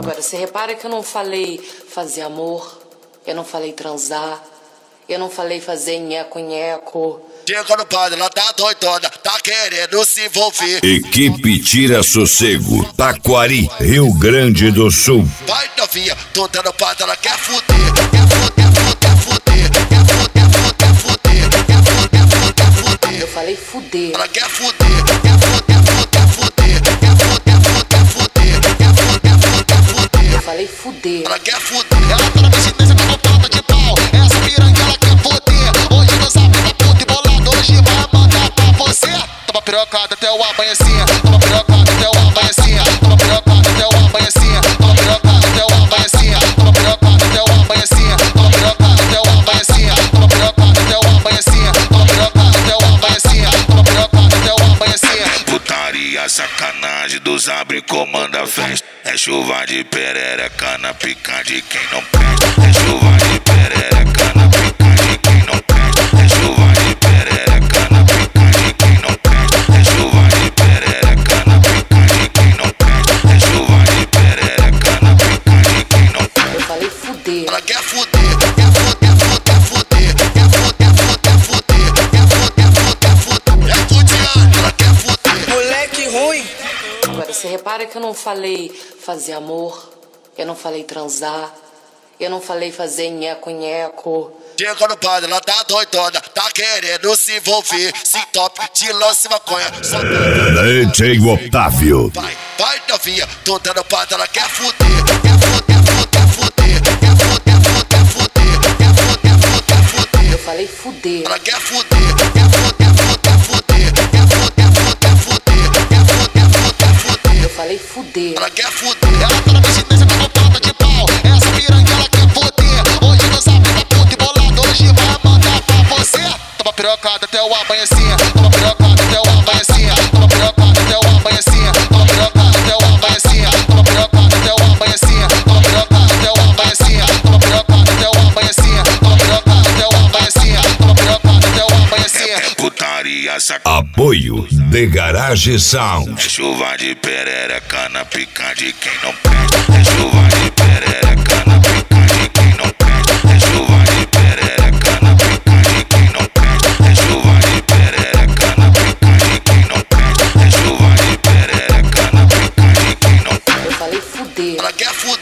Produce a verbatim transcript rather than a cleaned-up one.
Agora, você repara que eu não falei fazer amor, eu não falei transar, eu não falei fazer nheco-nheco. Chega no padre, ela tá doidona, tá querendo se envolver. Equipe Tira Sossego, Taquari, Rio Grande do Sul. Vai novinha, toda no padre, ela quer fuder, quer fuder, quer fuder, quer fuder, quer fuder, quer fuder, quer fuder, quer fuder. Eu falei fuder. Ela quer fuder, quer fuder, quer fuder, quer fuder, quer fuder, quer fuder, quer fuder. Eu falei fuder. Ela quer fuder. Ela tá na bexiga com ponta de pau. Essa piranha ela quer foder. Hoje não sabe da puta e bolado. Hoje vai mandar pra você. Toma pirocada até o amanhecer. Toma pirocada até o amanhecer. Toma pirocada até o amanhecer. Toma pirocada até o amanhecer. Toma pirocada até o amanhecer. Toma pirocada até o amanhecer. Toma pirocada até o amanhecer. Toma pirocada até o amanhecer. Toma pirocada até o amanhecer. Putaria, sacanagem dos abre comanda festa. É chuva de perereca na pica de quem não presta. É chuva de perereca na pica de quem não presta. É chuva de perereca na pica de quem não presta. É chuva de perereca na pica de quem não presta. É chuva de perereca na pica de quem não presta. Eu falei fuder. Ela quer fuder, quer fuder, fuder, fuder, quer fuder, fuder, fuder, quer fuder, fuder, fuder. É fudiante, ela quer fuder. Moleque ruim. Agora, você repara que eu não falei fazer amor, eu não falei transar, eu não falei fazer nheco-nheco. Chega no padre, ela tá doidona, tá querendo se envolver. Se top, de lance maconha, só D J Otávio. vai, vai novinha, toda no padre, ela quer fuder, quer fuder, fuder, fuder, quer fuder, fuder, fuder, quer fuder, fuder, fuder. Eu falei fuder. Ela quer fuder, quer fuder, fuder, fuder, quer fuder, fuder, fuder, quer fuder, fuder, fuder. Eu falei fuder. Ela quer fuder. Ela tá na bexiga com ponta de pau. Essa piranha ela quer foder. Hoje não sabe da puta e bolado. Hoje vai mandar pra você. Toma pirocada até o amanhecer. Toma pirocada até o amanhecer. Toma pirocada até o amanhecer. Toma pirocada até o amanhecer. Toma pirocada até o amanhecer. Toma pirocada até o amanhecer. Toma pirocada até o amanhecer. Toma pirocada até o amanhecer. Toma pirocada até o amanhecer. É putaria, sacanagem. Apoio de Garage Sound. É chuva de perereca na pica de quem não presta. É chuva de perereca na pica de quem não presta. É chuva de perereca na pica de quem não presta. É chuva de perereca na pica de quem não presta. É chuva de perereca na pica de quem não presta. Eu falei fuder. Ela quer fuder.